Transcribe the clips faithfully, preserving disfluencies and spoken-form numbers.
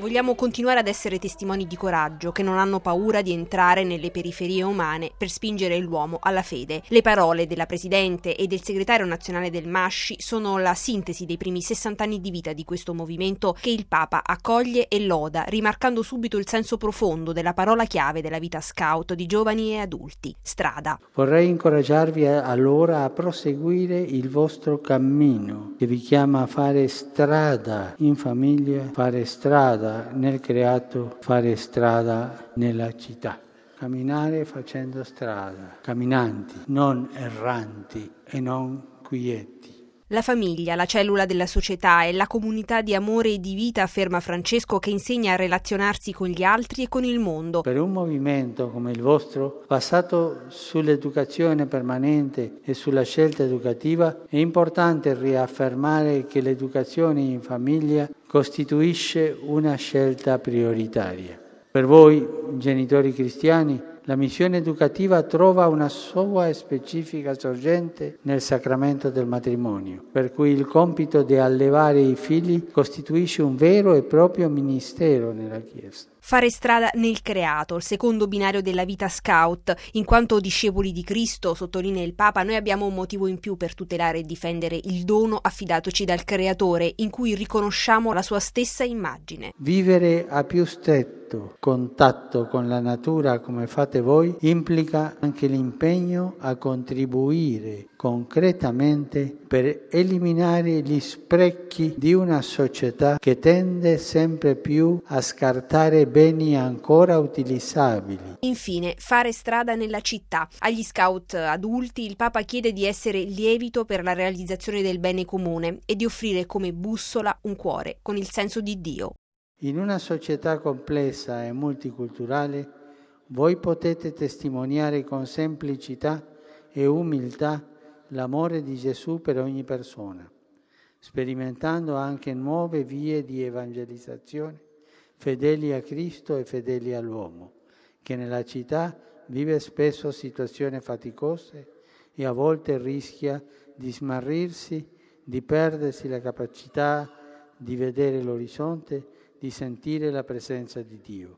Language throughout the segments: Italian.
Vogliamo continuare ad essere testimoni di coraggio, che non hanno paura di entrare nelle periferie umane per spingere l'uomo alla fede. Le parole della Presidente e del Segretario Nazionale del Masci sono la sintesi dei primi sessanta anni di vita di questo movimento che il Papa accoglie e loda, rimarcando subito il senso profondo della parola chiave della vita scout di giovani e adulti: strada. Vorrei incoraggiarvi allora a proseguire il vostro cammino, che vi chiama a fare strada in famiglia, fare strada nel creato, fare strada nella città. Camminare facendo strada, camminanti, non erranti e non quieti. La famiglia, la cellula della società, è la comunità di amore e di vita, afferma Francesco, che insegna a relazionarsi con gli altri e con il mondo. Per un movimento come il vostro, basato sull'educazione permanente e sulla scelta educativa, è importante riaffermare che l'educazione in famiglia costituisce una scelta prioritaria. Per voi, genitori cristiani, la missione educativa trova una sua specifica sorgente nel sacramento del matrimonio, per cui il compito di allevare i figli costituisce un vero e proprio ministero nella Chiesa. Fare strada nel creato, il secondo binario della vita scout. In quanto discepoli di Cristo, sottolinea il Papa, noi abbiamo un motivo in più per tutelare e difendere il dono affidatoci dal Creatore, in cui riconosciamo la sua stessa immagine. Vivere a più stretto contatto con la natura come fate voi implica anche l'impegno a contribuire concretamente per eliminare gli sprechi di una società che tende sempre più a scartare beni ancora utilizzabili. Infine, fare strada nella città. Agli scout adulti il Papa chiede di essere lievito per la realizzazione del bene comune e di offrire come bussola un cuore con il senso di Dio. In una società complessa e multiculturale, voi potete testimoniare con semplicità e umiltà l'amore di Gesù per ogni persona, sperimentando anche nuove vie di evangelizzazione, fedeli a Cristo e fedeli all'uomo, che nella città vive spesso situazioni faticose e a volte rischia di smarrirsi, di perdersi la capacità di vedere l'orizzonte, di sentire la presenza di Dio.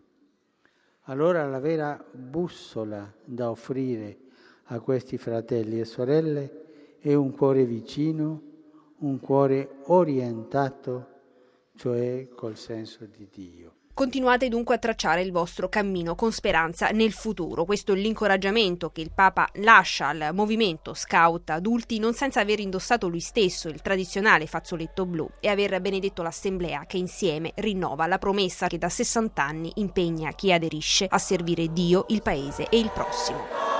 Allora la vera bussola da offrire a questi fratelli e sorelle è un cuore vicino, un cuore orientato, cioè col senso di Dio. Continuate dunque a tracciare il vostro cammino con speranza nel futuro. Questo è l'incoraggiamento che il Papa lascia al movimento scout adulti, non senza aver indossato lui stesso il tradizionale fazzoletto blu e aver benedetto l'assemblea che insieme rinnova la promessa che da sessanta anni impegna chi aderisce a servire Dio, il Paese e il prossimo.